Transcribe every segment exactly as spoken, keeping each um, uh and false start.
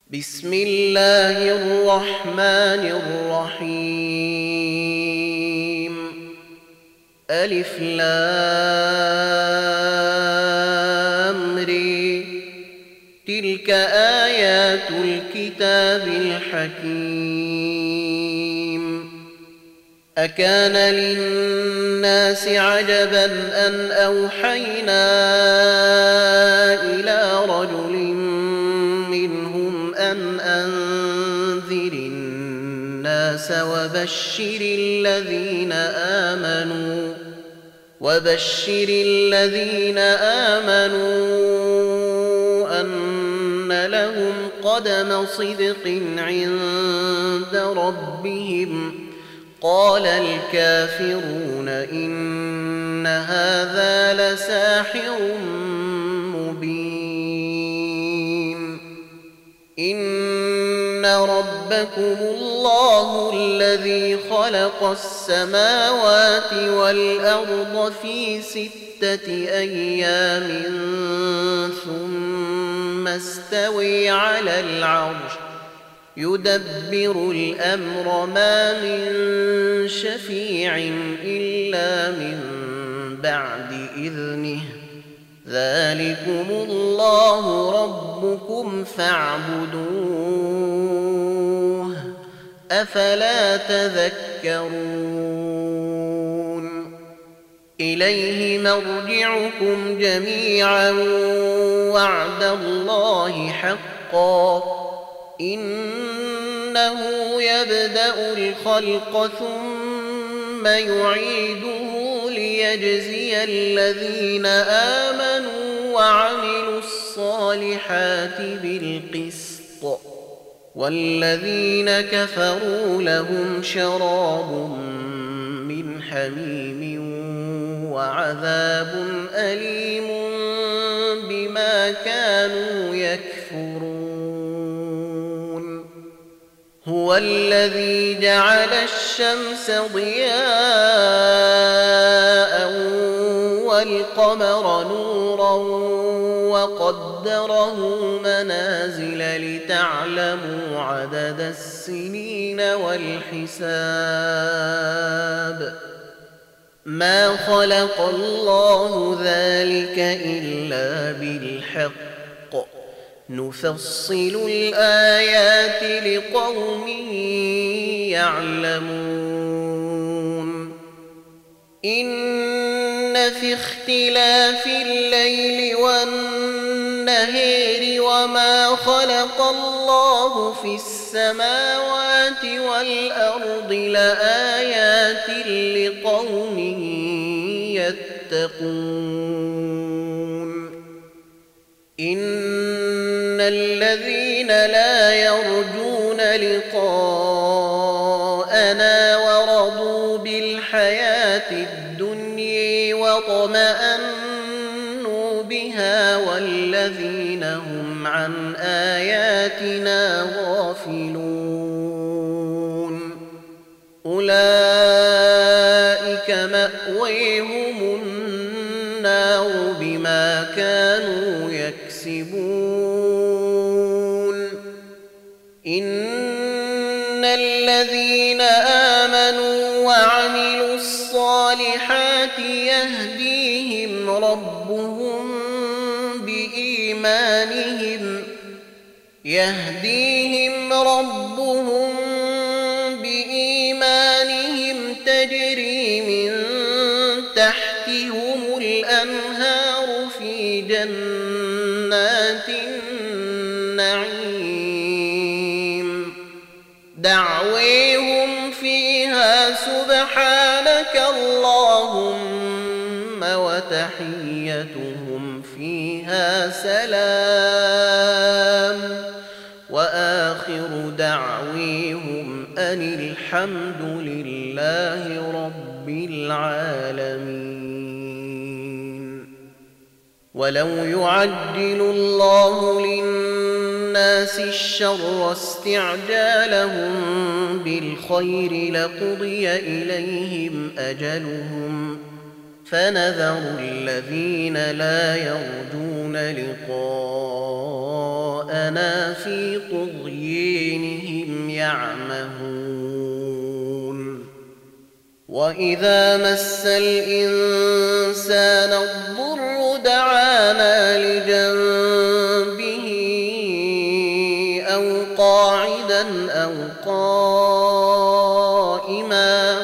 بسم الله الرحمن الرحيم. ألف لام ر. تلك آيات الكتاب الحكيم. أكان للناس عجبا أن أوحينا إلى رجل منهم أن أنذر الناس وبشر الذين آمنوا وبشر الذين آمنوا أن لهم قدم صدق عند ربهم. قال الكافرون إن هذا لساحر مبين. إن ربكم الله الذي خلق السماوات والأرض في ستة أيام ثم استوي على العرش يدبر الأمر ما من شفيع إلا من بعد إذنه. ذلكم الله ربكم فاعبدوه أفلا تذكرون. إليه مرجعكم جميعا وعد الله حقا. إنه يبدأ الخلق ثم يعيده ليجزي الذين آمنوا وعملوا الصالحات بالقسط والذين كفروا لهم شراب من حميم وعذاب أليم بما كانوا يكفرون. هو الذي جعل الشمس ضياء والقمر نورا وقدره منازل لتعلموا عدد السنين والحساب. ما خلق الله ذلك إلا بالحق نفصل الآيات لقوم يعلمون. إن في اختلاف الليل والنهار وما خلق الله في السماوات والأرض لآيات لقوم يتقون. إن الذين لا يرجون لقاءنا ورضوا بالحياة الدنيا واطمأنوا بها والذين هم عن آياتنا غافلون أولئك مأويهم النار بما كانوا يكسبون. إن الذين آمنوا وعملوا الصالحات يهديهم ربهم بإيمانهم يهديهم ربهم بإيمانهم تجري من تحتهم الأنهار في جنات النعيم. دعويهم فيها سبحانك اللهم وتحيتهم فيها سلام وآخر دعويهم أن الحمد لله رب العالمين. ولو يعجل الله للناس الشر استعجالهم بالخير لقضي إليهم أجلهم فنذر الذين لا يرجون لقاءنا في طغيانهم يعمهون وإذا مس الإنسان الضر دعانا لجنبه أو قاعدا أو قائما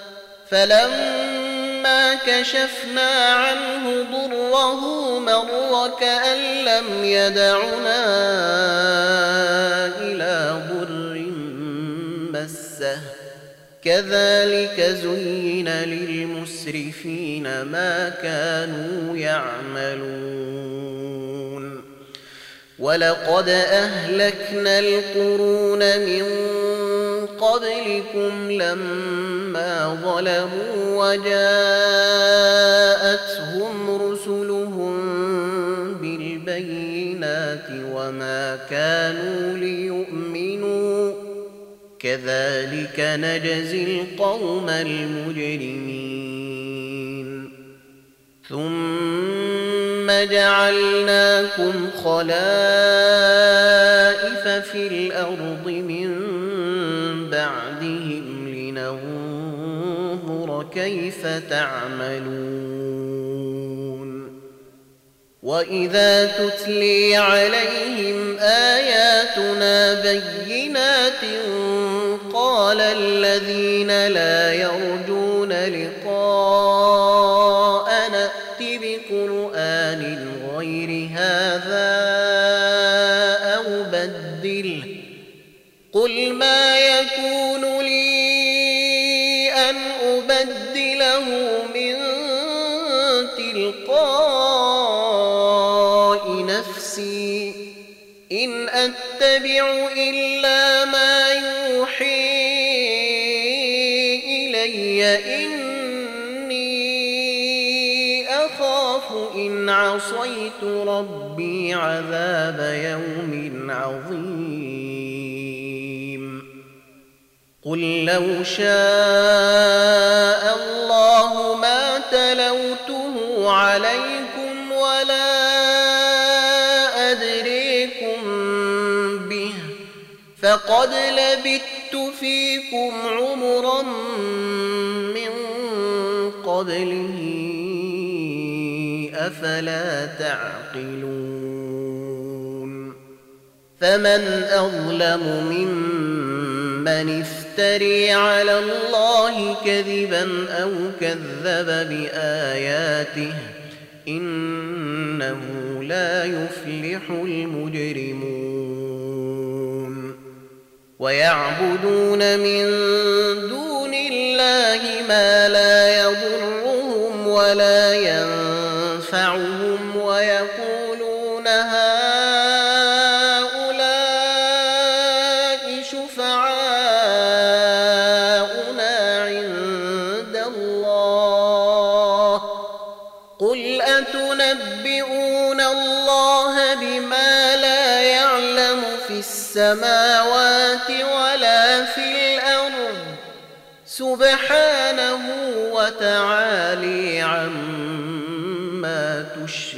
فلما كشفنا عنه ضره مر كأن لم يدعنا إلى ضر مسه كذلك زين للمسرفين ما كانوا يعملون ولقد أهلكنا القرون من قبلكم لما ظلموا وجاءتهم رسلهم بالبينات وما كانوا ليؤمنوا كذلك نجزي القوم المجرمين ثم جعلناكم خلائف في الأرض من بعدهم لننظر كيف تعملون وإذا تتلي عليهم آياتنا بينات قال الذين لا يرجون لقاءنا ائت بقرآن غير هذا أو بدله قل ما يكون لي أن أبدله من تلقاء نفسي إن أتبع إلا ما يوحي إلي إني أخاف إن عصيت ربي عذاب يوم عظيم قل لو شاء الله ما تلوته عليكم ولا أدريكم به فقد لبثت فيكم عمرا من قبله أفلا تعقلون فمن أظلم ممن افتري على الله كذبا أو كذب بآياته إنه لا يفلح المجرمون ويعبدون من دون الله ما لا يضرهم ولا ينفعهم ويقولون هؤلاء شفعاؤنا عند الله قل أتنبئون الله بما لا يعلم في السماوات ولا في الأرض سبحانه وتعالى عما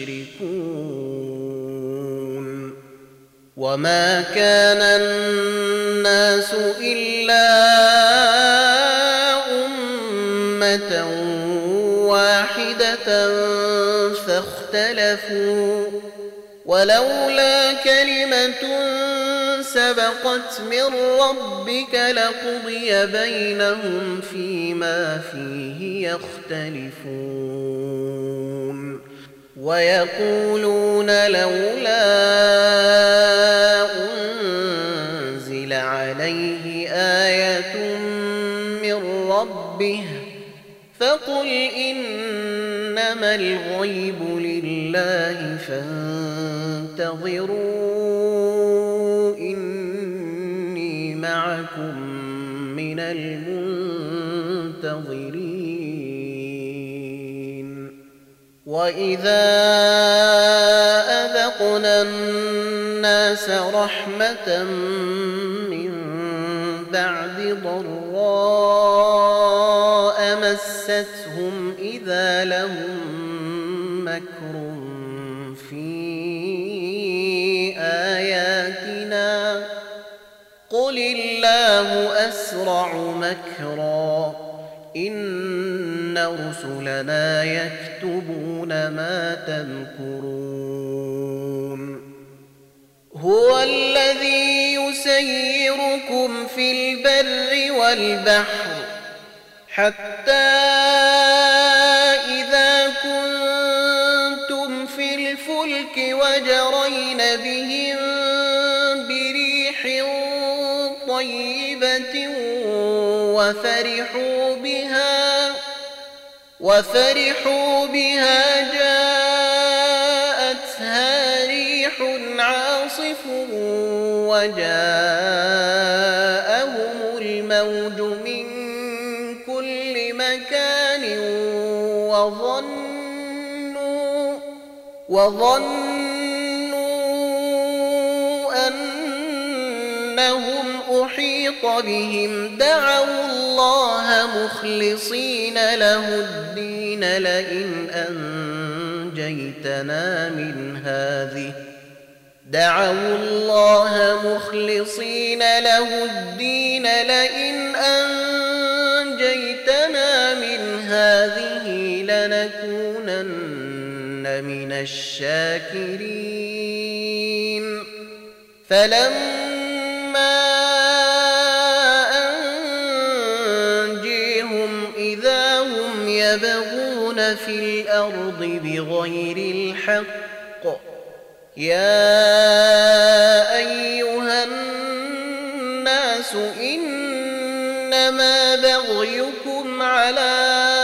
تشركون وما كان الناس إلا أمة واحدة فاختلفوا ولولا كلمة سبقت من ربك لقضي بينهم فيما فيه يختلفون ويقولون لولا أنزل عليه آية من ربه فقل إنما الغيب لله فانتظروا إني معكم من المنتظرين وإذا أذقنا الناس رحمة من بعد ضراء مستهم إذا لهم مكر في آياتنا قل الله أسرع مكرا إن رسلنا يكتبون ما تمكرون هو الذي يسيركم في البر والبحر حتى إذا كنتم في الفلك وجرين بهم بريح طيبة وفرحوا بها وفرحوا بها جاءتها ريح عاصف وجاءهم الموج من كل مكان وظنوا وظنوا أنهم أحيط بهم دعوا الله مخلصين له الدين لئن أنجيتنا من هذه دعوا الله مخلصين له الدين لئن أنجيتنا من هذه لنكونن من الشاكرين فلما أنجيهم إذا هم يبغون في الأرض بغير الحق يا أيها الناس إنما بغيكم على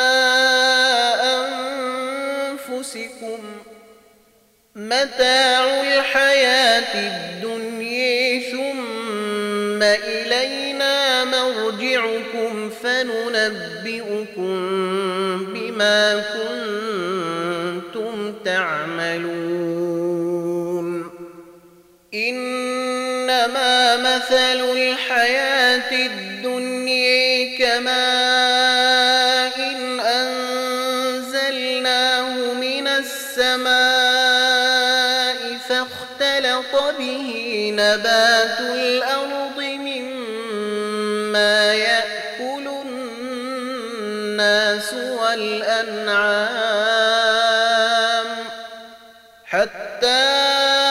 أنفسكم متاع الحياة الدنيا ثم إلينا مرجعكم فننبئكم بما كنتم تعملون إنما مثل الحياة الدنيا كماء إن أنزلناه من السماء فاختلط به نبات الأرض مما يأكل الناس والأنعام حتى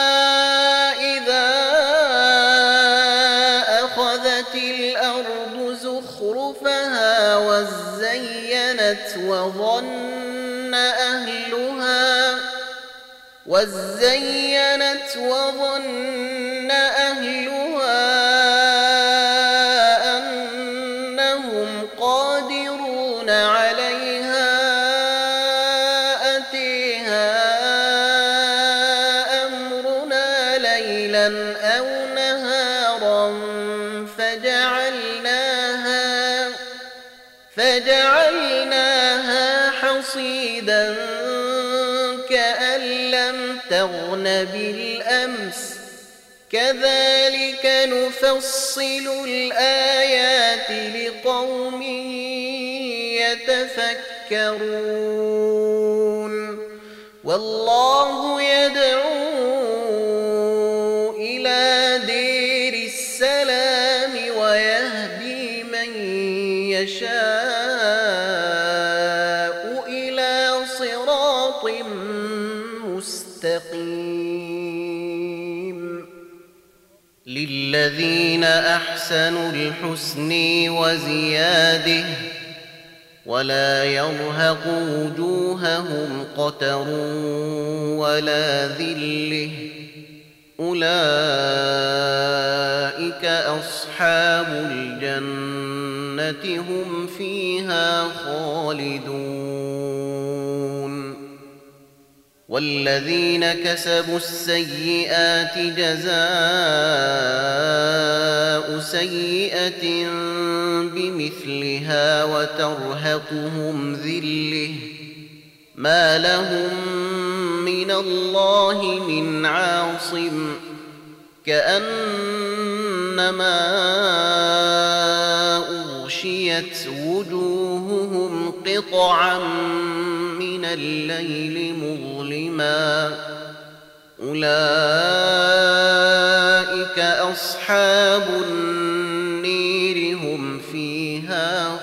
زخرفها وزينت وظن أهلها وزينت وظن أهلها أنهم قادرون عليها أتيها أمرنا ليلا أو نهارا فجعلناها فجعلناها حصيدا كأن لم تغن بالأمس كذلك نفصل الآيات لقوم يتفكرون والله يدعو إلى دير السلام ويهدي من يشاء إلى صراط مستقيم للذين أحسنوا الحسن وزيادة ولا يرهق وجوههم قتر ولا ذلة أولئك أصحاب الجنة هم فيها خالدون والذين كسبوا السيئات جزاء سيئة بمثلها وترهقهم ذلة ما لهم من الله من عاصم كأنما أغشيت وجوههم قطعا من من الليل مظلما أولئك أصحاب النير هم فيها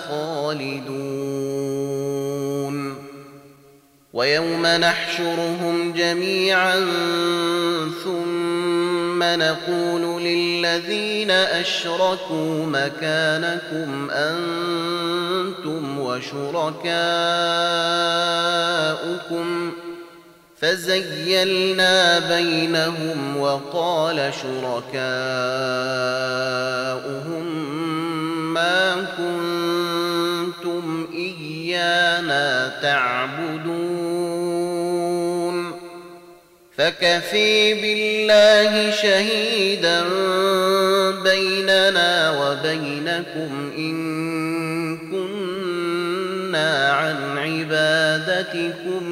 خالدون ويوم نحشرهم جميعا ثم نقول للذين أشركوا مكانكم أنتم وشركاؤكم فزيلنا بينهم وقال شركاؤهم ما كنتم إيانا تعبدون فكفي بالله شهيدا بيننا وبينكم إن كنا عن عبادتكم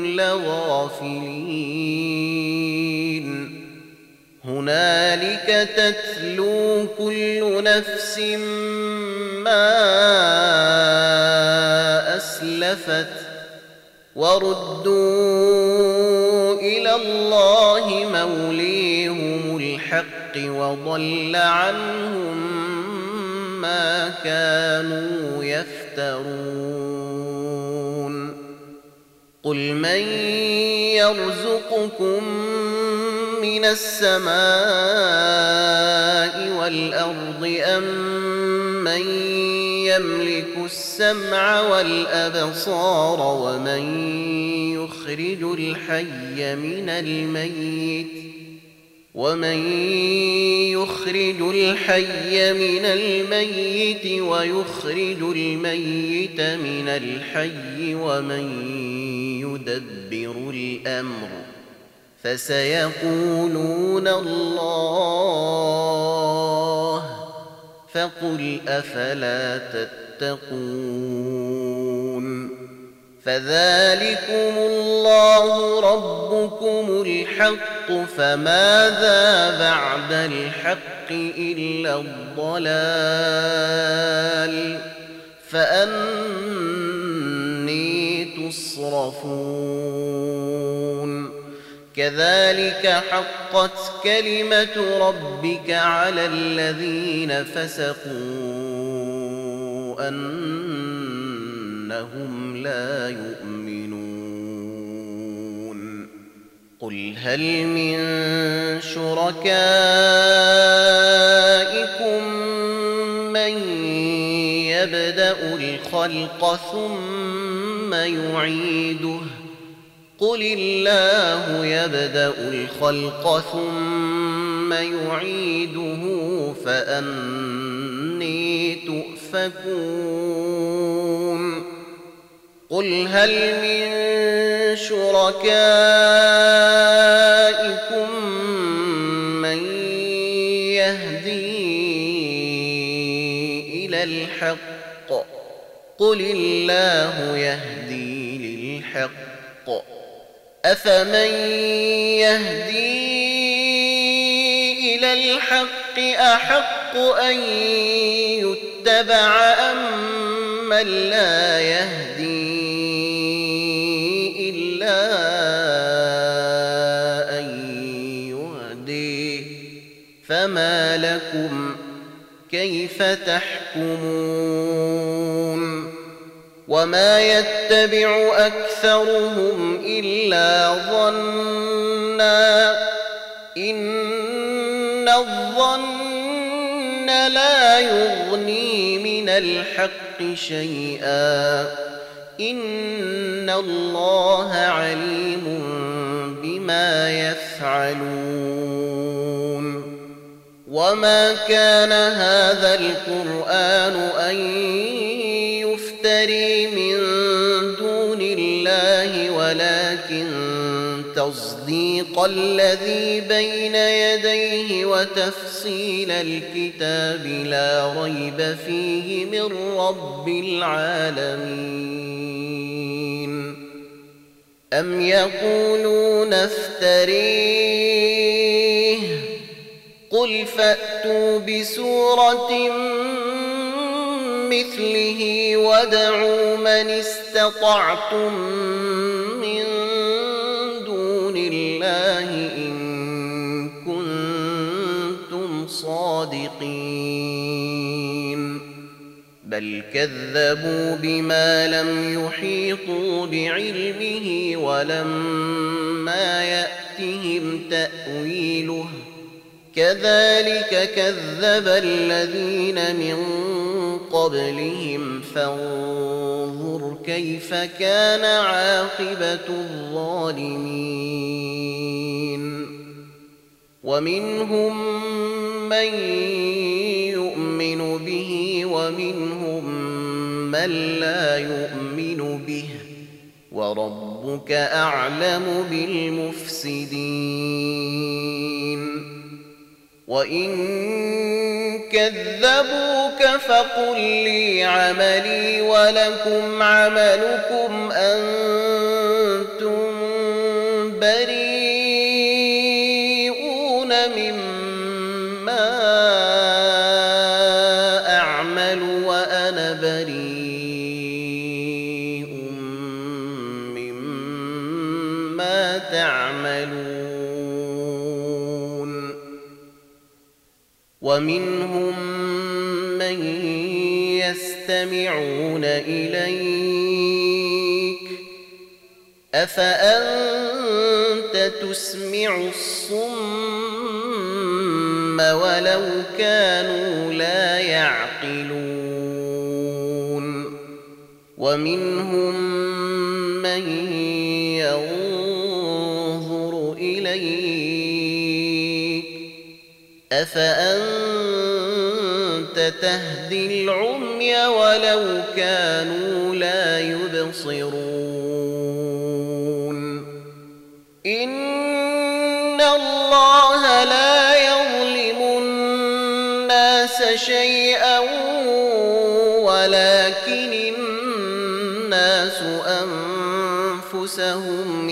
لغافلين هنالك تتلو كل نفس ما أسلفت وردوا إلى الله موليهم الحق وضل عنهم ما كانوا يفترون قل من يرزقكم من السماء والأرض أم من يملك السمع والأبصار ومن يخرج الحي من الميت ومن يخرج الحي من الميت ويخرج الميت من الحي ومن يدبر الأمر فسيقولون الله فقل أفلا تتقون فذلكم الله ربكم الحق فماذا بعد الحق إلا الضلال فأني تصرفون كذلك حقت كلمة ربك على الذين فسقوا أنهم لا يؤمنون قل هل من شركائكم من يبدأ الخلق ثم يعيده قل الله يبدأ الخلق ثم يعيده فأني تؤفكون قل هل من شركائكم من يهدي إلى الحق قل الله يهدي للحق أفمن يهدي إلى الحق أحق أن يتبع أم من لا يهدي إلا أن يهدي فما لكم كيف تحكمون وما يتبع أكثرهم إلا ظنا إن الظن لا يغني من الحق شيئا إن الله عليم بما يفعلون وما كان هذا القرآن أن يفتري من دون الله ولكن تصديق الذي بين يديه وتفصيل الكتاب لا ريب فيه من رب العالمين أم يقولون افتريه قل فأتوا بسورة مثله وادعوا من استطعتم من بل كذبوا بما لم يحيطوا بعلمه ولما يأتهم تأويله كذلك كذب الذين من قبلهم فانظر كيف كان عاقبة الظالمين ومنهم من يؤمن به ومنهم من لا يؤمن به وربك أعلم بالمفسدين وإن كذبوك فقل لي عملي ولكم عملكم أنتم بريئون مما أعمل وأنا بريء مما تعملون ومنهم من يستمعون إليك أفأنت تسمع الصم ولو كانوا لا يعقلون ومنهم من ينظر إليك أفأنت تهدي العمي ولو كانوا لا يبصرون إن الله لا يظلم الناس شيئا ولكن الناس أنفسهم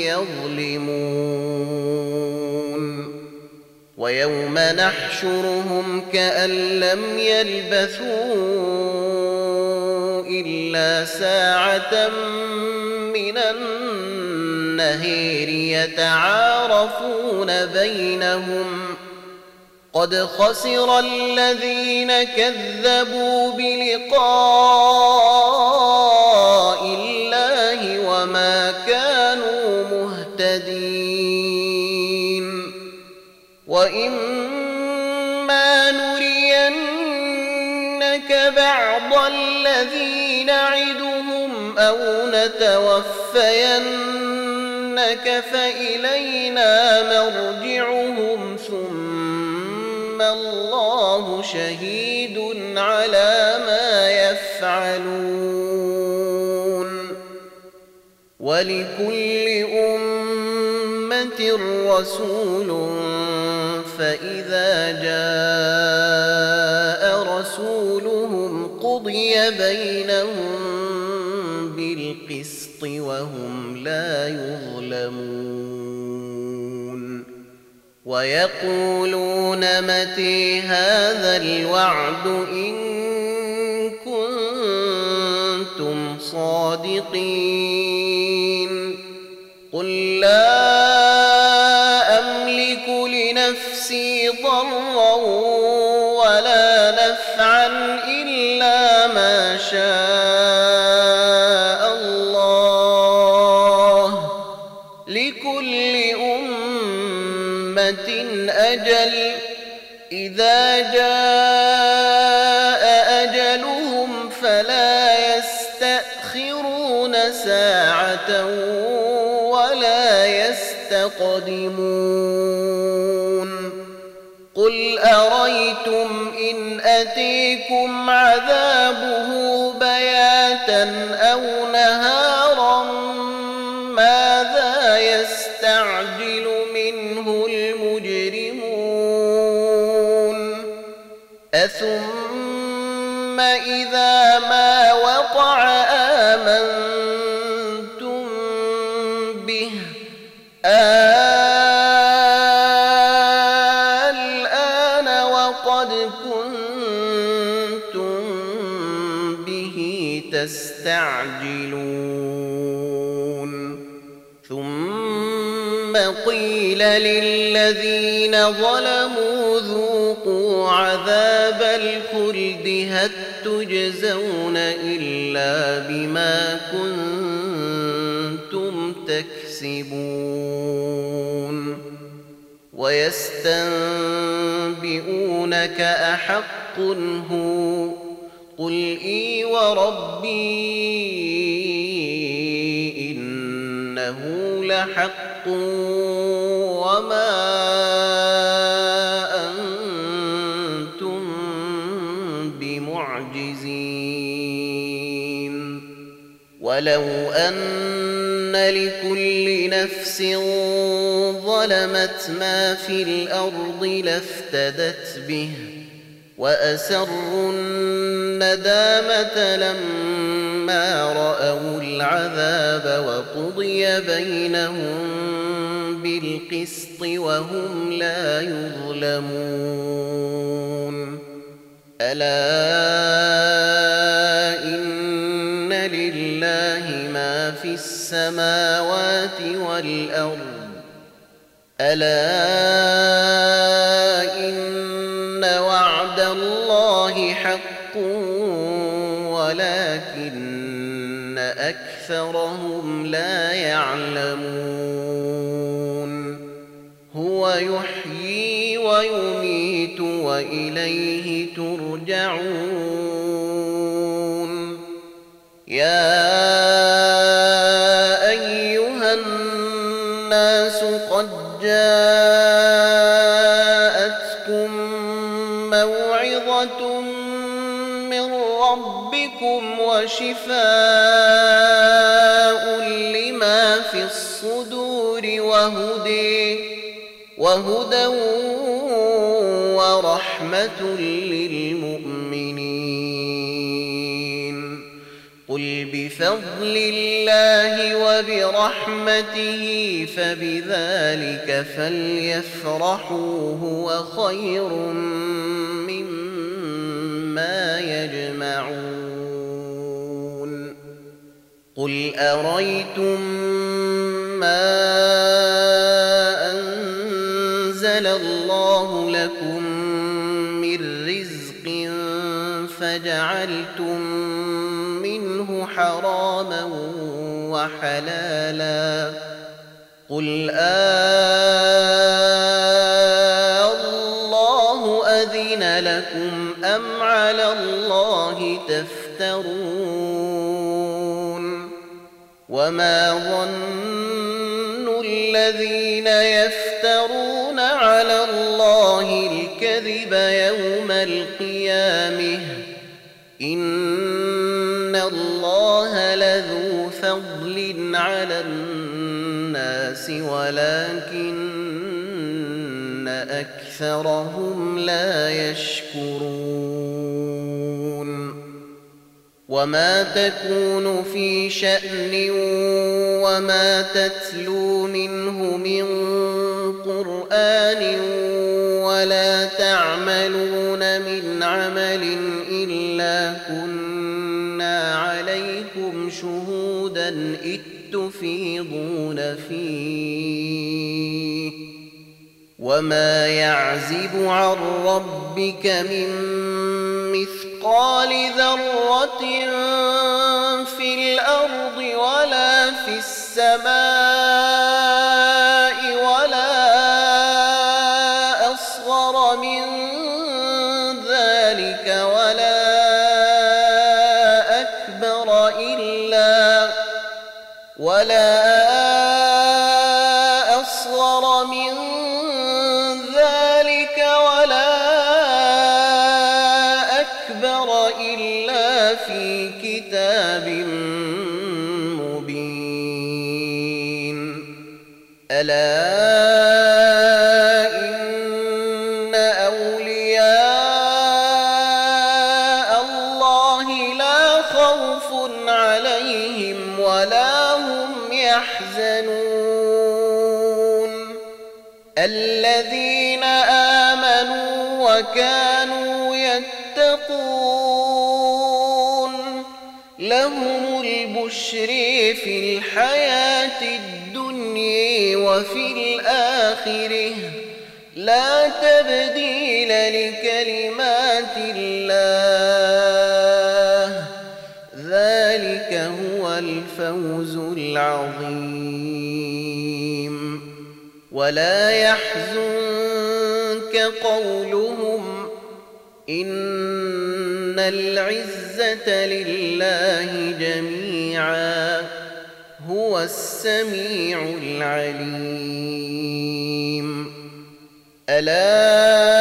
يظلمون ويوم نحشرهم كأن لم يلبثوا إلا ساعة من النهار يتعارفون بينهم قد خسر الذين كذبوا بلقاء الله وما كانوا مهتدين وإما نرينك بعض الذي نعدهم أو نتوفينك فإلينا مرجعهم ثم الله شهيد على ما يفعلون ولكل أمة رسول فإذا جاء رسولهم قضي بينهم بالقسط وهم لا يظلمون ويقولون متى هذا الوعد إن كنتم صادقين قل لا أملك لنفسي ضرا ولا نفعا إلا ما شاء الله لكل أمة أجل إذا جاء أجلهم فلا يستأخرون ساعة ولا يستقدمون قل أريتم إن أتيكم عذابه بياتا أو نهارا ماذا يستعجل منه المجرمون أثم إذا ما وقع آمنتم به الآن وقد كنتم به تستعجلون ثم قيل للذين ظلموا ذوقوا فذوقوا عذاب الخلد هل تجزون إلا بما كنتم تكسبون ويستنبئونك أحق هو قل إي وربي إنه لحق وما أنتم بمعجزين ولو أن لكل نفس ظلمت ما في الأرض لافتدت به وأسروا الندامة لما رأوا العذاب وقضي بينهم بالقسط وهم لا يظلمون ألا إن لله ما في السماوات والأرض ألا إن وعد الله حق ولكن أكثرهم لا يعلمون هو يحيي ويميت وإليه ترجعون يا أيها الناس قد جاءتكم موعظة من ربكم وشفاء لما في الصدور وهدى وهدى ورحمة للمؤمنين قل بفضل الله وبرحمته فبذلك فليفرحوا هو خير مما يجمعون قل أريتم ما أنزل الله لكم من رزق فجعلتم منه حراما وحلالا قل آه الله أذن لكم أم على الله تفترون وما ظن الذين يفترون على الله الكذب يوم القيامة إن الله لذو فضل على الناس ولكن أكثرهم لا يشكرون وما تكون في شأن وما تتلو منه من قرآن ولا تعملون من عمل إلا كنا عليكم شهودا إذ تفيضون فيه وما يعزب عن ربك من مثقال ذرة في الأرض ولا في السماء ولا أصغر من ذلك ولا أكبر إلا ولا أصغر من ذلك ولا أكبر إلا في كتاب مبين ألا إن أولياء الله لا خوف عليهم ولا هم يحزنون الذين آمنوا وكانوا يتقون لهم البشر في الحياة الدنيا وفي الآخرة لا تبديل لكلمات الله ذلك هو الفوز العظيم ولا يحزنك قولهم إن العزة لله جميعا هو السميع العليم ألا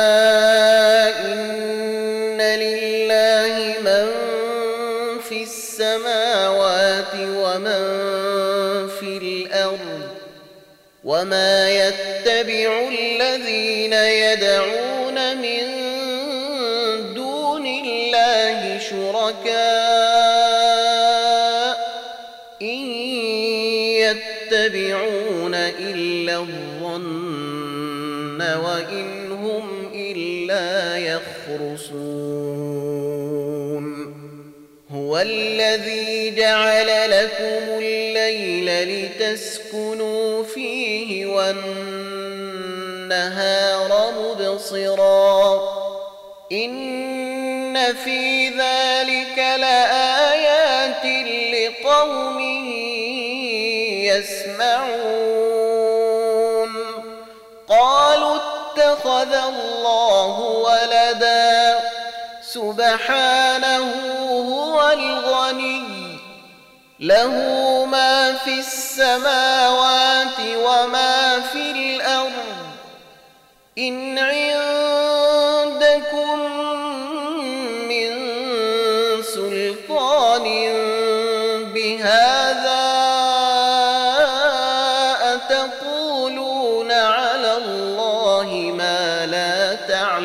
إن لله من في السماوات ومن في الأرض وما يتبع الذين يدعون من دون الله شركاء إن يتبعون إلا الظن وإن هم إلا يخرصون هو الذي جعل لكم الليل لتسكنوا فيه والنهار مبصرا إن في ذلك لآيات لقوم يسمعون قالوا اتخذ الله ولدا سبحانه هو الغني له ما في السماوات وما في الأرض إن عندكم من سلطان بهذا أتقولون على الله ما لا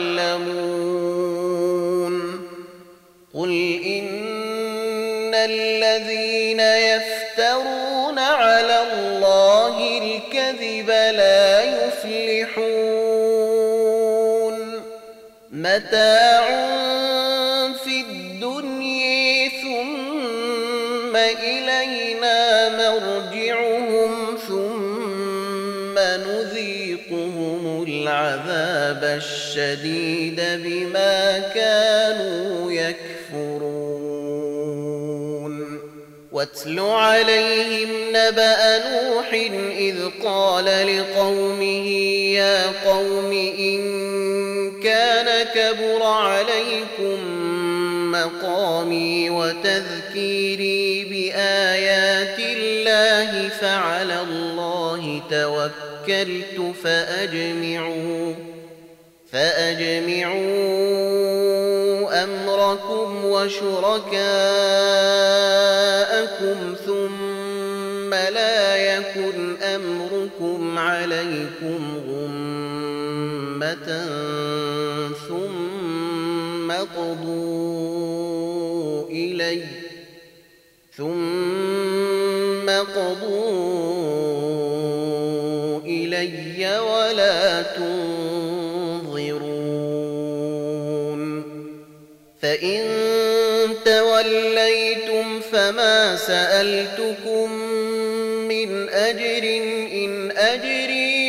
تعلمون قل إن الذين يفترون على الله الكذب لا يفلحون متاع في الدنيا ثم إلينا مرجعهم ثم نذيقهم العذاب الشديد بما كانوا يكفرون واتل عليهم نبأ نوح إذ قال لقومه يا قوم إن كان كبر عليكم مقامي وتذكيري بآيات الله فعلى الله توكلت فأجمعوا فأجمعوا أمركم وشركاءكم ثم لا يكن أمركم عليكم غمة ثم قضوا إلي ثم قضوا إلي ولا تنظرون فإن توليتم فما سألتكم من أجر إن أجري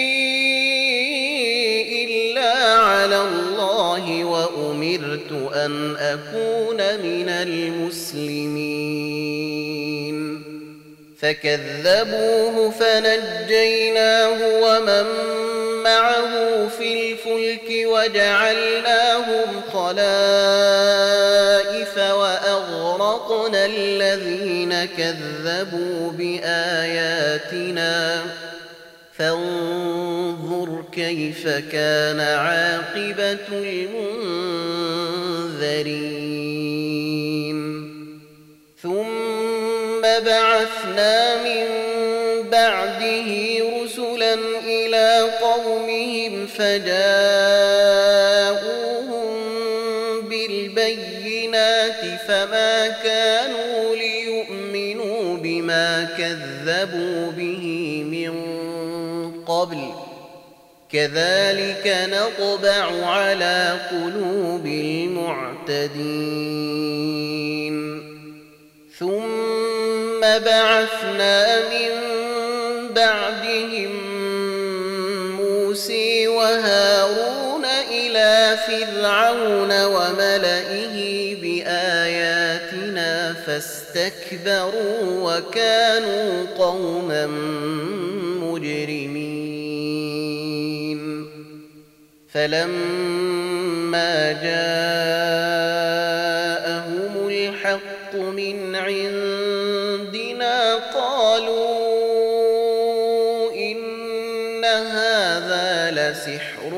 إلا على الله وأمرت أن أكون من المسلمين فكذبوه فنجيناه ومن معه في الفلك وجعلناهم خلائف وأغرقنا الذين كذبوا بآياتنا فانظر كيف كان عاقبة المنذرين ثم بعثنا من بعده رسلا إلى قومهم فجاءوهم بالبينات فما كانوا ليؤمنوا بما كذبوا به من قبل كذلك نطبع على قلوب المعتدين ثم بعثنا من بعدهم موسى موسى وهارون إلى فرعون وملئه بآياتنا فاستكبروا وكانوا قوما مجرمين فلما جاءهم الحق من عندنا قالوا إن هذا لسحر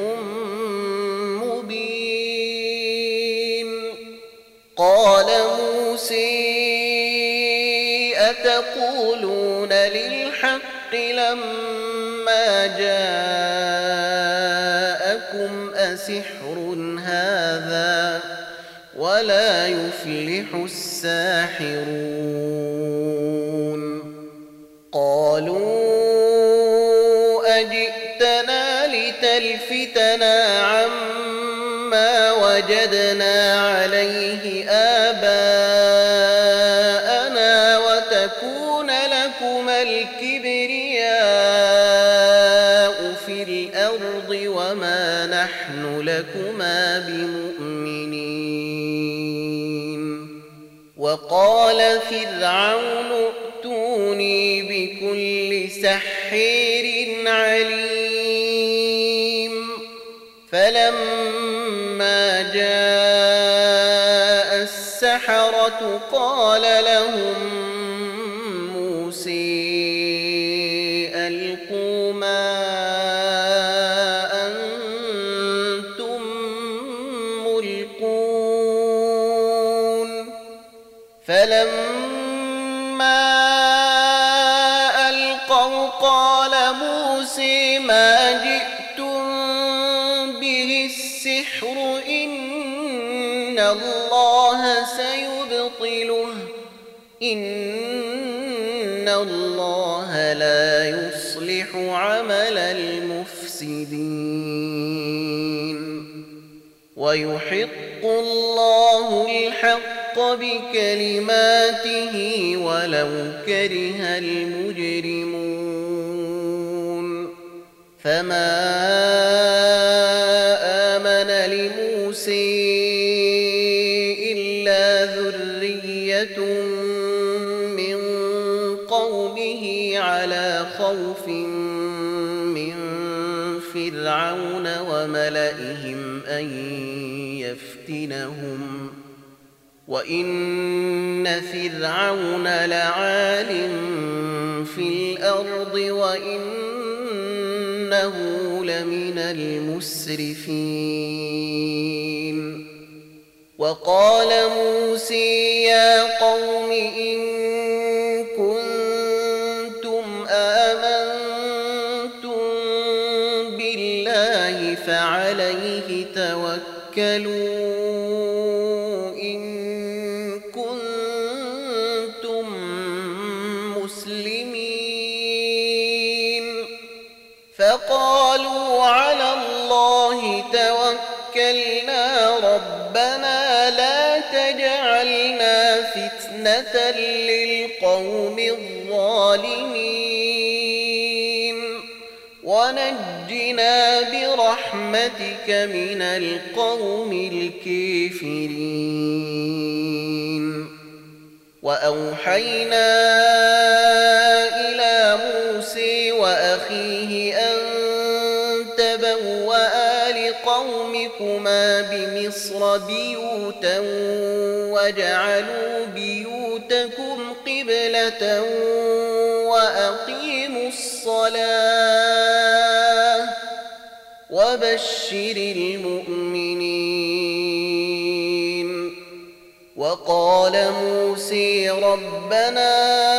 مبين قال موسى أتقولون للحق لما جاءكم أسحر هذا ولا يفلح الساحرون قالوا أجئتنا لتلفتنا عما وجدنا عليه آباءنا وتكون لكما الكبرياء في الأرض وما نحن لكما بمؤمنين وقال فرعون ائتوني بكل سحير عليم فلما جاء السحرة قال لهم موسى ألقوا ما أنتم ملقون فلما ألقوا قال موسى ما جئتم به السحر إن الله سيبطله إن الله لا يصلح عمل المفسدين ويحق الله الحق بكلماته ولو كره المجرمون فما آمن لموسى إلا ذرية من قومه على خوف من فرعون وملئهم أن يفتنهم وإن فرعون لعال في الأرض وإنه لمن المسرفين وقال موسى يا قوم إن كنتم آمنتم بالله فعليه توكلوا فقالوا على الله توكلنا ربنا لا تجعلنا فتنة للقوم الظالمين ونجنا برحمتك من القوم الكافرين وأوحينا إلى موسى وأخيه أن تبوأ لقومكما بمصر بيوتا واجعلوا بيوتكم قبلة وأقيموا الصلاة وبشر المؤمنين وقال موسى ربنا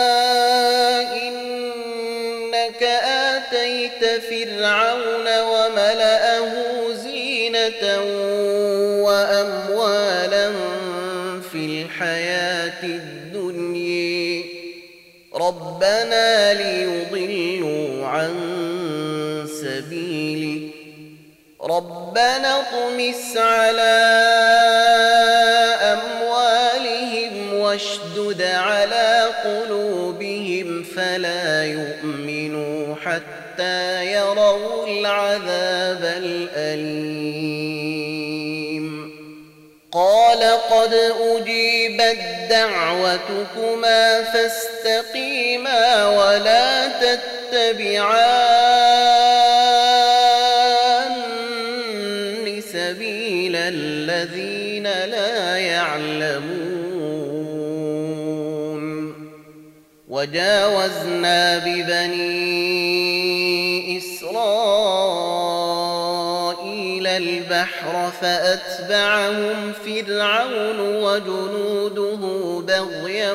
إنك آتيت فرعون وملأه زينة وأموالا في الحياة الدنيا ربنا ليضلوا عن سبيلك ربنا اطمس على أموالهم واشدد على قلوبهم فلا يؤمنوا حتى حتى يروا العذاب الأليم قال قد أجيبت دعوتكما فاستقيما ولا تتبعان سبيل الذين لا يعلمون وجاوزنا ببني إسرائيل البحر فأتبعهم فرعون وجنوده بغيا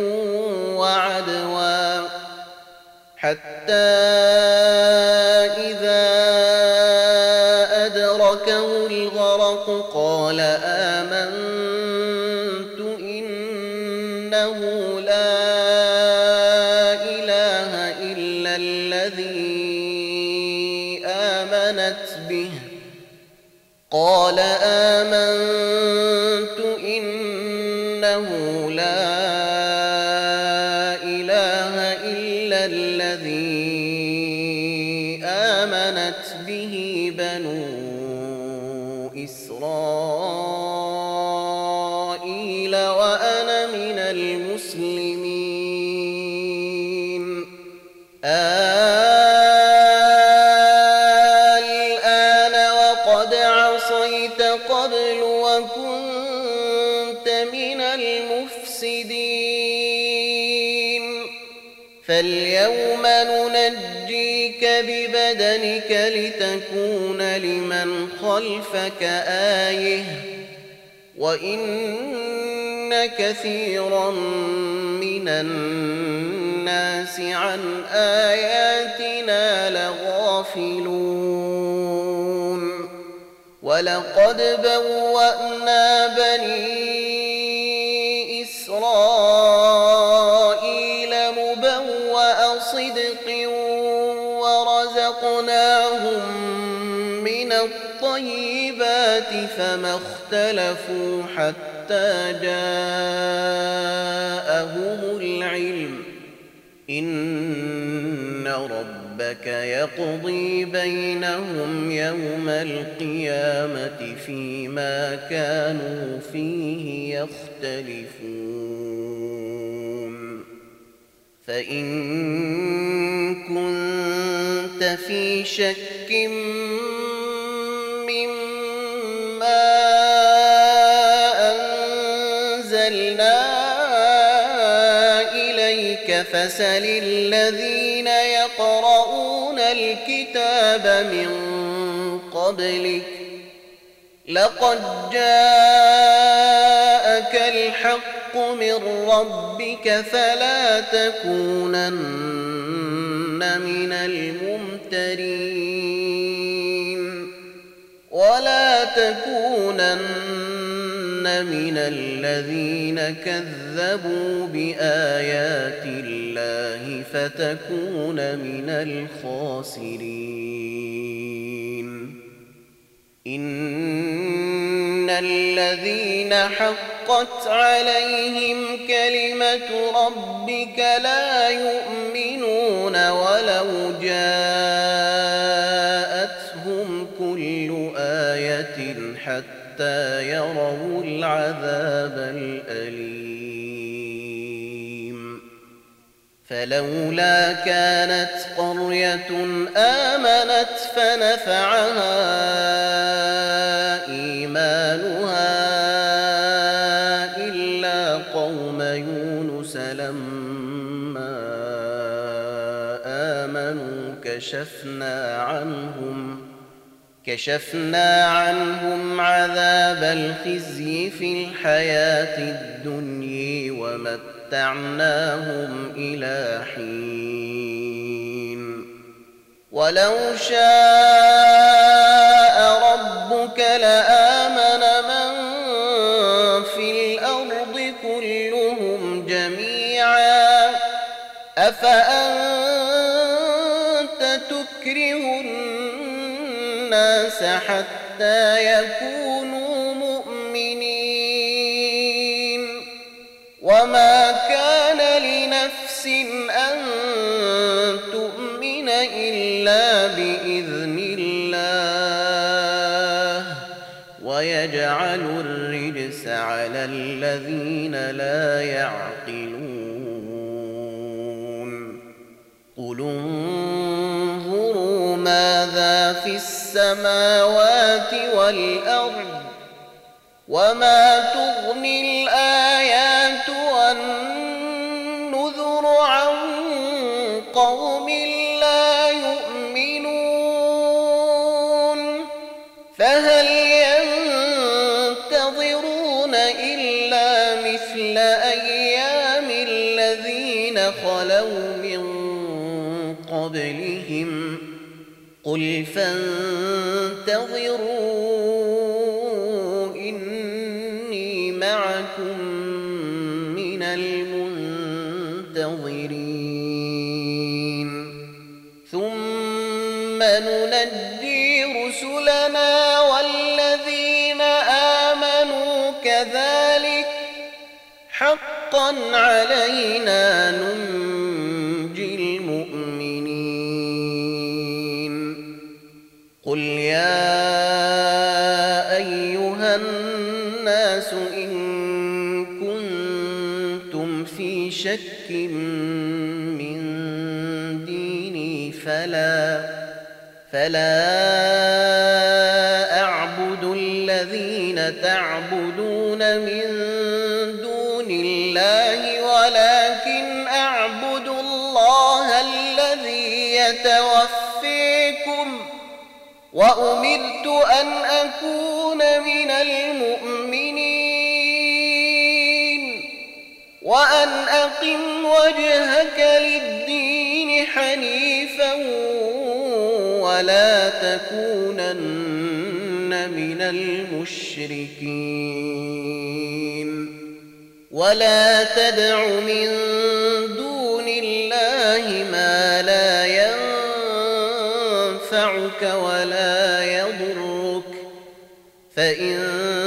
وعدوا حتى إذا أدركه الغرق قال آمنت إنه لا إله إلا الذي آمنت به قال آمنت إنه لا إله إلا الذي آمنت به بنو إسرائيل وأنا من المسلمين الآن وقد عصيت قبل وكنت من المفسدين فاليوم ننجيك ببدنك لتكون لمن خلفك آية وإن كثيرا من الناس عن آياتنا لغافلون ولقد بوأنا بني إسرائيل مبوأ صدق ورزقناهم من الطيبات فما اختلفوا حتى جاءهم العلم إن ربك يقضي بينهم يوم القيامة فيما كانوا فيه يختلفون فإن كنت في شك مما أنزلنا إليك فسل الذين يقرؤون الكتاب من قبلك لقد جاءك الحق من ربك فلا تكونن من الممترين ولا تكونن من الذين كذبوا بآيات الله فتكون من الخاسرين إن الذين حقت عليهم كلمة ربك لا يؤمنون ولو جاءتهم كل آية حتى يروا العذاب الأليم فلولا كانت قرية آمنت فنفعها إيمانها إلا قوم يونس لما آمنوا كشفنا عنهم كشفنا عنهم عذاب الخزي في الحياة الدنيا ومتعناهم إلى حين ولو شاء ربك لآمن من في الأرض كلهم جميعا أفأنت تكره الناس حتى يكونوا مؤمنين وما كان لنفس أن تؤمن إلا بإذن الله ويجعل الرجس على الذين لا يعقلون قل انظروا ماذا في السماوات والأرض وما تغني الآيات والنذر عن قوم لا يؤمنون فهل ينتظرون إلا مثل أيام الذين خلوا من قبلهم قل فانتظروا إني معكم من المنتظرين ثم ننجي رسلنا والذين آمنوا كذلك حقا علينا ننجي المؤمنين قل يا أيها الناس إن كنتم في شك من ديني فلا فلا أعبد الذين تعبدون من دون الله ولكن أعبد الله الذي يتوفيكم وأمرت أن أكون من المؤمنين وأن أقم وجهك للدين حنيفا ولا تكونن من المشركين ولا تدع من دون الله ما لا ينفعك ولا يضرك فإن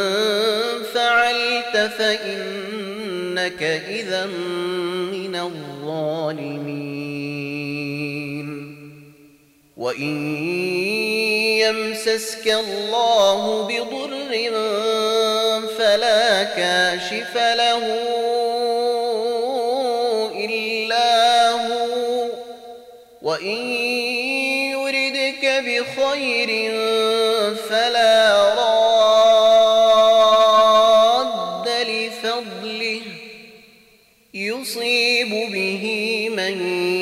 فعلت فإنك إذا من الظالمين وإن يمسسك الله بضر فلا كاشف له إلا هو وإن يردك بخير فلا راد لفضله يصيب به من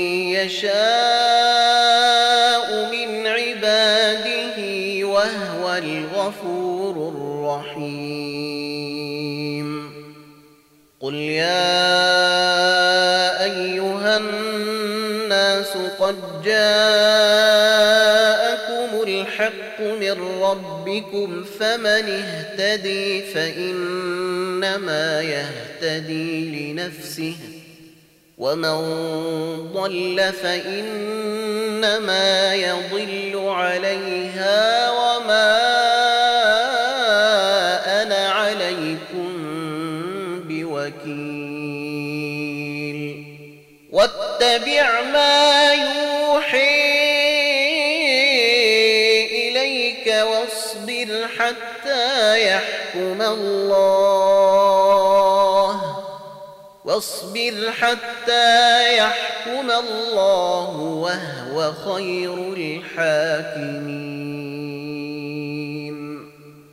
يشاء من عباده وهو الغفور الرحيم قل يا أيها الناس قد جاءكم الحق من ربكم فمن اهتدي فإنما يهتدي لنفسه ومن ضل فإنما يضل عليها وما أنا عليكم بوكيل واتبع ما يوحي إليك واصبر حتى يحكم الله واصبر حتى يحكم الله وهو خير الحاكمين